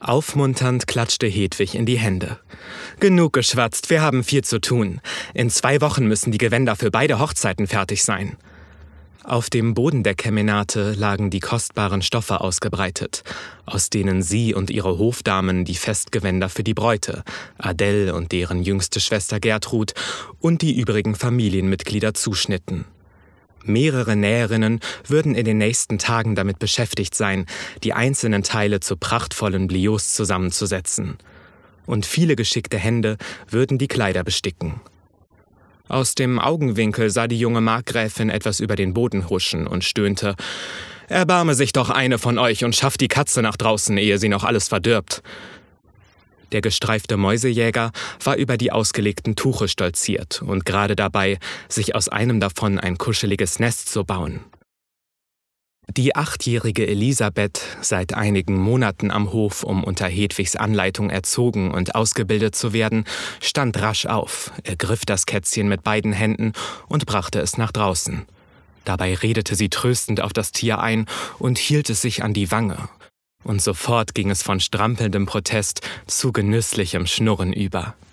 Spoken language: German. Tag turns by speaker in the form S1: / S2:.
S1: Aufmunternd klatschte Hedwig in die Hände. »Genug geschwatzt, wir haben viel zu tun. In 2 Wochen müssen die Gewänder für beide Hochzeiten fertig sein.« Auf dem Boden der Kemenate lagen die kostbaren Stoffe ausgebreitet, aus denen sie und ihre Hofdamen die Festgewänder für die Bräute, Adele und deren jüngste Schwester Gertrud und die übrigen Familienmitglieder zuschnitten. Mehrere Näherinnen würden in den nächsten Tagen damit beschäftigt sein, die einzelnen Teile zu prachtvollen Bliots zusammenzusetzen. Und viele geschickte Hände würden die Kleider besticken. Aus dem Augenwinkel sah die junge Markgräfin etwas über den Boden huschen und stöhnte: »Erbarme sich doch eine von euch und schafft die Katze nach draußen, ehe sie noch alles verdirbt.« Der gestreifte Mäusejäger war über die ausgelegten Tuche stolziert und gerade dabei, sich aus einem davon ein kuscheliges Nest zu bauen. Die 8-jährige Elisabeth, seit einigen Monaten am Hof, um unter Hedwigs Anleitung erzogen und ausgebildet zu werden, stand rasch auf, ergriff das Kätzchen mit beiden Händen und brachte es nach draußen. Dabei redete sie tröstend auf das Tier ein und hielt es sich an die Wange. Und sofort ging es von strampelndem Protest zu genüsslichem Schnurren über.